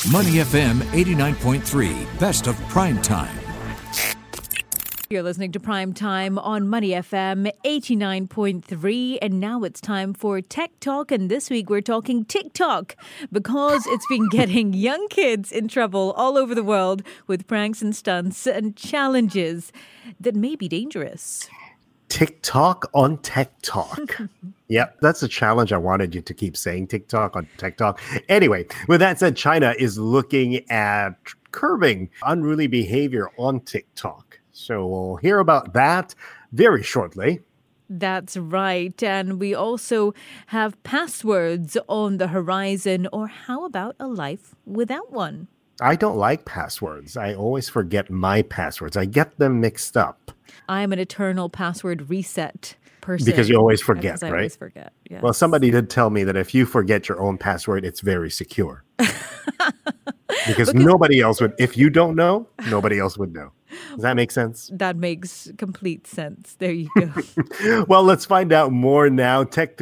Money FM 89.3, best of prime time. You're listening to Prime Time on Money FM 89.3, and now it's time for Tech Talk. And this week we're talking TikTok because it's been getting young kids in trouble all over the world with pranks and stunts and challenges that may be dangerous. TikTok on Tech Talk. Yep, that's a challenge. I wanted you to keep saying TikTok on Tech Talk. Anyway, with that said, China is looking at curbing unruly behavior on TikTok. So we'll hear about that very shortly. That's right. And we also have passwords on the horizon. Or how about a life without one? I don't like passwords. I always forget my passwords. I get them mixed up. I'm an eternal password reset person. Because you always forget, right? I always forget, yes. Well, somebody did tell me that if you forget your own password, it's very secure. because nobody else would. If you don't know, nobody else would know. Does that make sense? That makes complete sense. There you go. Well, let's find out more now.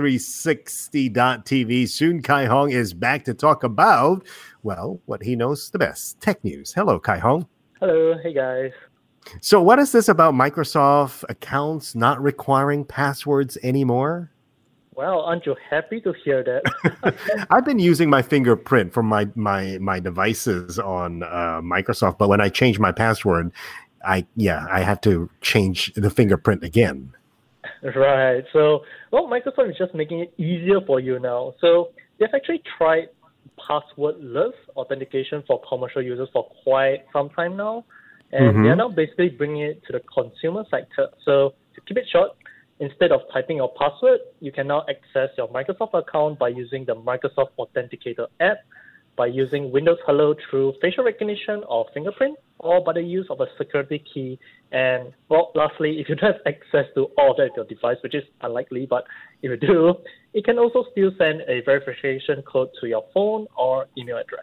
Tech360.tv. Soon Kai Hong is back to talk about, well, what he knows the best, tech news. Hello, Kai Hong. Hello. Hey, guys. So what is this about Microsoft accounts not requiring passwords anymore? Well, aren't you happy to hear that? I've been using my fingerprint for my devices on Microsoft, but when I change my password, I have to change the fingerprint again. Right. So, well, Microsoft is just making it easier for you now. So they've actually tried passwordless authentication for commercial users for quite some time now. And they're now basically bringing it to the consumer sector. So to keep it short, instead of typing your password, you can now access your Microsoft account by using the Microsoft Authenticator app, by using Windows Hello through facial recognition or fingerprint, or by the use of a security key. And, well, lastly, if you don't have access to all of that with your device, which is unlikely, but if you do, it can also still send a verification code to your phone or email address.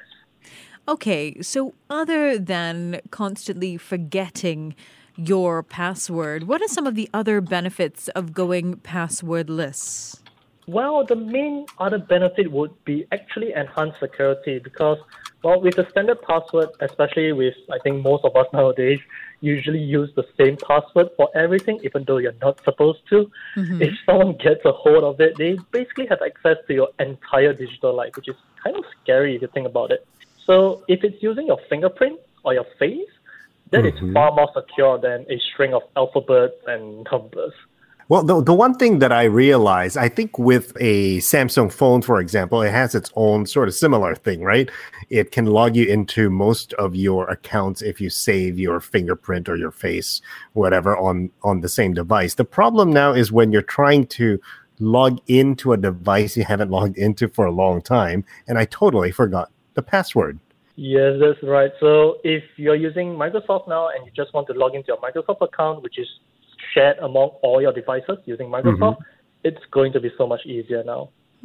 Okay, so other than constantly forgetting your password, what are some of the other benefits of going passwordless? Well, the main other benefit would be actually enhanced security because, well, with the standard password, especially with, I think most of us nowadays, usually use the same password for everything, even though you're not supposed to. If someone gets a hold of it, they basically have access to your entire digital life, which is kind of scary if you think about it. So if it's using your fingerprint or your face, that is far more secure than a string of alphabets and numbers. Well, the one thing that I realized, I think with a Samsung phone, for example, it has its own sort of similar thing, right? It can log you into most of your accounts if you save your fingerprint or your face, whatever, on the same device. The problem now is when you're trying to log into a device you haven't logged into for a long time, and I totally forgot the password. Yes, that's right. So if you're using Microsoft now and you just want to log into your Microsoft account, which is shared among all your devices using Microsoft, it's going to be so much easier now.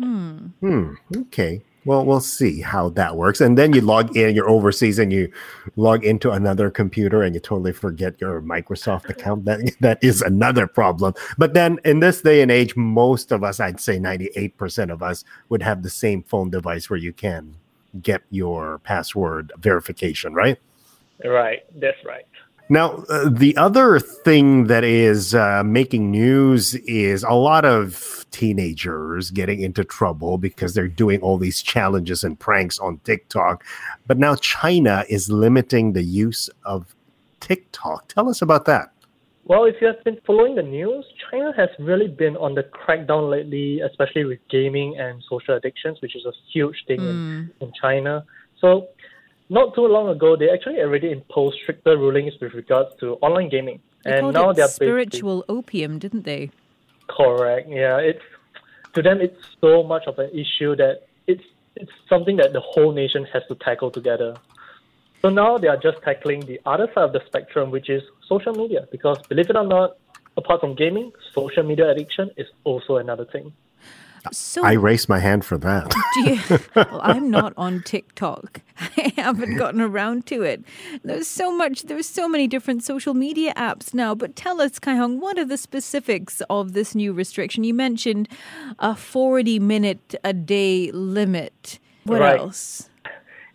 Okay. Well, we'll see how that works. And then you log in, you're overseas, and you log into another computer and you totally forget your Microsoft account. That is another problem. But then in this day and age, most of us, I'd say 98% of us, would have the same phone device where you can get your password verification, right? Right. That's right. Now, the other thing that is making news is a lot of teenagers getting into trouble because they're doing all these challenges and pranks on TikTok. But now China is limiting the use of TikTok. Tell us about that. Well, if you have been following the news, China has really been on the crackdown lately, especially with gaming and social addictions, which is a huge thing in China. So not too long ago, they actually already imposed stricter rulings with regards to online gaming. They called now it spiritual opium, didn't they? Correct. Yeah, to them it's so much of an issue that it's something that the whole nation has to tackle together. So now they are just tackling the other side of the spectrum, which is social media. Because believe it or not, apart from gaming, social media addiction is also another thing. So, I raised my hand for that. Well, I'm not on TikTok. I haven't gotten around to it. There's so many different social media apps now. But tell us, Kai Hong, what are the specifics of this new restriction? You mentioned a 40-minute a day limit. What else?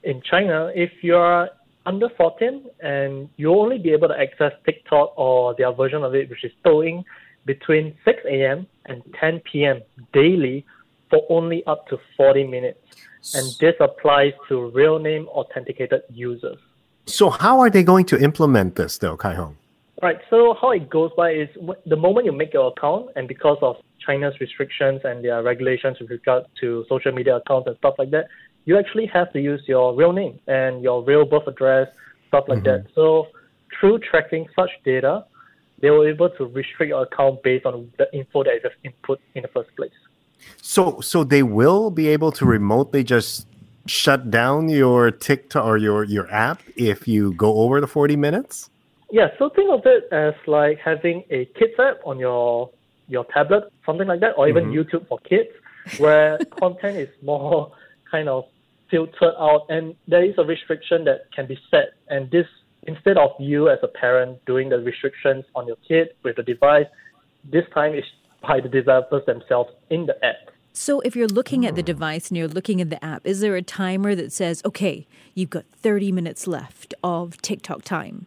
in China, if you're under 14 and you'll only be able to access TikTok or their version of it, which is Douyin, between 6 a.m. and 10 p.m. daily for only up to 40 minutes. And this applies to real name authenticated users. So how are they going to implement this, though, Kai-Hong? Right, so how it goes by is the moment you make your account, and because of China's restrictions and their regulations with regard to social media accounts and stuff like that, you actually have to use your real name and your real birth address, stuff like that. So through tracking such data, they were able to restrict your account based on the info that you have input in the first place. So they will be able to remotely just shut down your TikTok or your app if you go over the 40 minutes? Yeah, so think of it as like having a kids app on your tablet, something like that, or even YouTube for kids, where content is more kind of filtered out, and there is a restriction that can be set. And this, instead of you as a parent doing the restrictions on your kid with the device, this time is by the developers themselves in the app. So if you're looking at the device and you're looking at the app, is there a timer that says, okay, you've got 30 minutes left of TikTok time?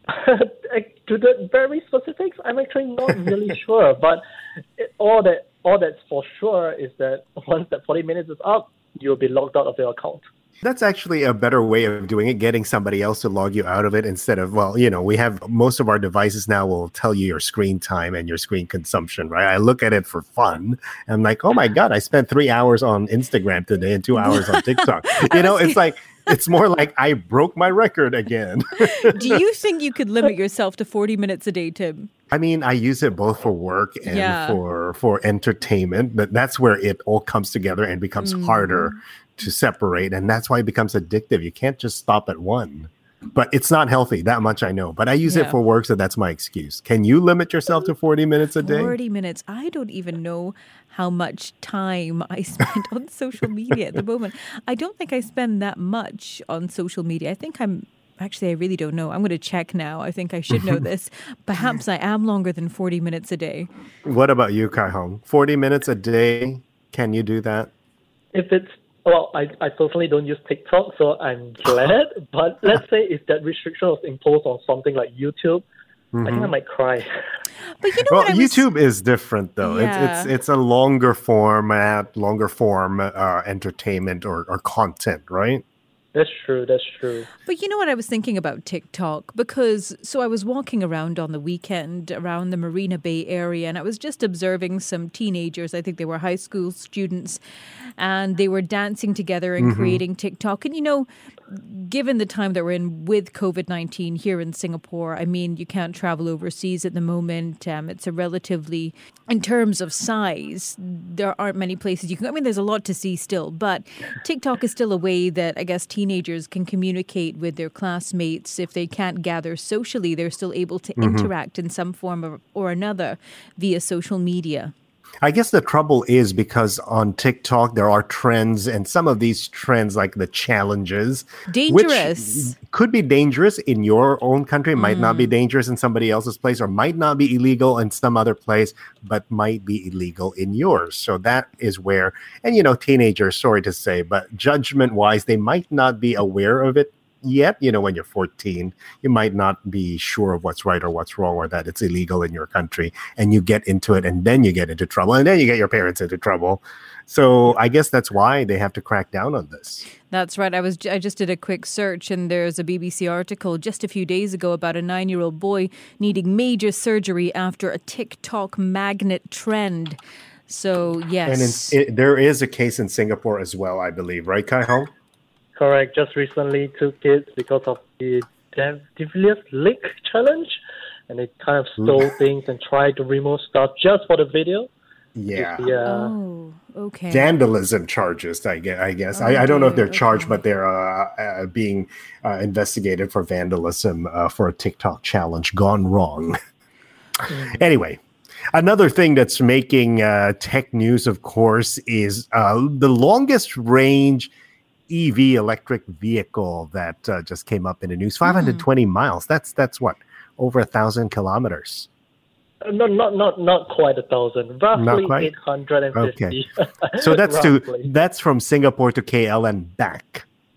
To the very specifics, I'm actually not really sure. But all that's for sure is that once that 40 minutes is up, you'll be logged out of your account. That's actually a better way of doing it, getting somebody else to log you out of it instead of, well, we have most of our devices now will tell you your screen time and your screen consumption, right? I look at it for fun. And I'm like, oh my God, I spent 3 hours on Instagram today and 2 hours on TikTok. It's like, it's more like I broke my record again. Do you think you could limit yourself to 40 minutes a day, Tim? I mean, I use it both for work and for entertainment, but that's where it all comes together and becomes harder to separate. And that's why it becomes addictive. You can't just stop at one. But it's not healthy, that much I know. But I use it for work, so that's my excuse. Can you limit yourself to 40 minutes a day? 40 minutes. I don't even know how much time I spend on social media at the moment. I don't think I spend that much on social media. I think I really don't know. I'm going to check now. I think I should know this. Perhaps I am longer than 40 minutes a day. What about you, Kai-Hong? 40 minutes a day? Can you do that? I personally don't use TikTok, so I'm glad. But let's say if that restriction was imposed on something like YouTube, I think I might cry. But YouTube is different, though. Yeah. It's a longer form entertainment or content, right? That's true. But you know what I was thinking about TikTok? Because, I was walking around on the weekend around the Marina Bay area, and I was just observing some teenagers. I think they were high school students, and they were dancing together and creating TikTok. And, given the time that we're in with COVID-19 here in Singapore, I mean, you can't travel overseas at the moment. It's a relatively, in terms of size, there aren't many places you can. I mean, there's a lot to see still, but TikTok is still a way that I guess teenagers can communicate with their classmates. If they can't gather socially, they're still able to interact in some form or another via social media. I guess the trouble is because on TikTok, there are trends, and some of these trends, like the challenges, dangerous, which could be dangerous in your own country, might not be dangerous in somebody else's place, or might not be illegal in some other place, but might be illegal in yours. So that is where, and teenagers, sorry to say, but judgment-wise, they might not be aware of it yet. When you're 14, you might not be sure of what's right or what's wrong, or that it's illegal in your country, and you get into it, and then you get into trouble, and then you get your parents into trouble. So I guess that's why they have to crack down on this. That's right. I just did a quick search, and there's a BBC article just a few days ago about a 9-year-old boy needing major surgery after a TikTok magnet trend. So, yes. And there is a case in Singapore as well, I believe. Right, Kai-Hong? Correct. Just recently, 2 kids, because of the Devious Link challenge, and they kind of stole things and tried to remove stuff just for the video. Yeah. Oh, okay. Vandalism charges, I guess. I don't know if they're charged, but they're being investigated for vandalism for a TikTok challenge gone wrong. Anyway, another thing that's making tech news, of course, is the longest range EV, electric vehicle, that just came up in the news. 520 miles. That's what? Over 1,000 kilometers. No, not quite 1,000. Roughly 850. Okay. So that's from Singapore to KL and back.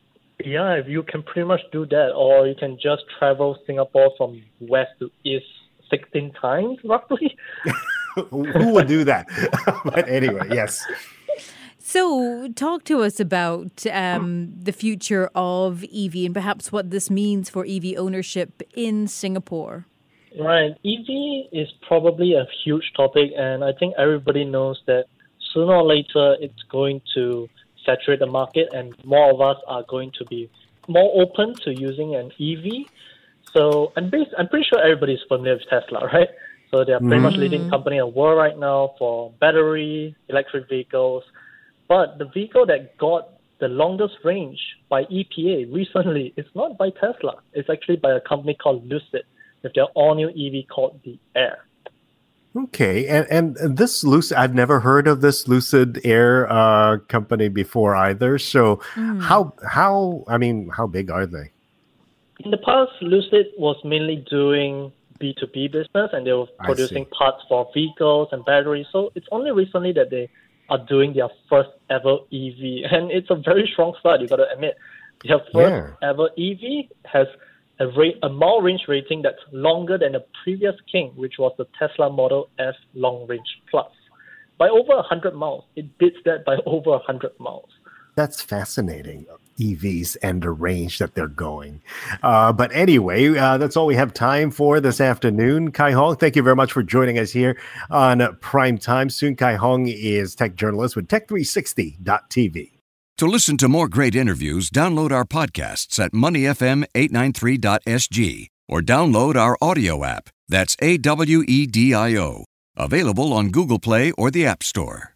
Yeah, you can pretty much do that, or you can just travel Singapore from west to east 16 times, roughly. Who would do that? But anyway, yes. So, talk to us about the future of EV and perhaps what this means for EV ownership in Singapore. Right. EV is probably a huge topic, and I think everybody knows that sooner or later it's going to saturate the market, and more of us are going to be more open to using an EV. So I'm pretty sure everybody's familiar with Tesla, right? So they are pretty much leading company in the world right now for battery electric vehicles. But the vehicle that got the longest range by EPA recently is not by Tesla. It's actually by a company called Lucid with their all-new EV called the Air. Okay, and this Lucid, I've never heard of this Lucid Air company before either. So how big are they? In the past, Lucid was mainly doing B2B business, and they were producing parts for vehicles and batteries. So it's only recently that they are doing their first ever EV, and it's a very strong start, you got to admit. Their first ever EV has a mile range rating that's longer than the previous king, which was the Tesla Model S Long Range Plus. By over 100 miles. It beats that by over 100 miles. That's fascinating, EVs and the range that they're going. But anyway, that's all we have time for this afternoon. Kai Hong, thank you very much for joining us here on Prime Time. Soon Kai Hong is tech journalist with Tech360.tv. To listen to more great interviews, download our podcasts at moneyfm893.sg or download our audio app. That's AWEDIO. Available on Google Play or the App Store.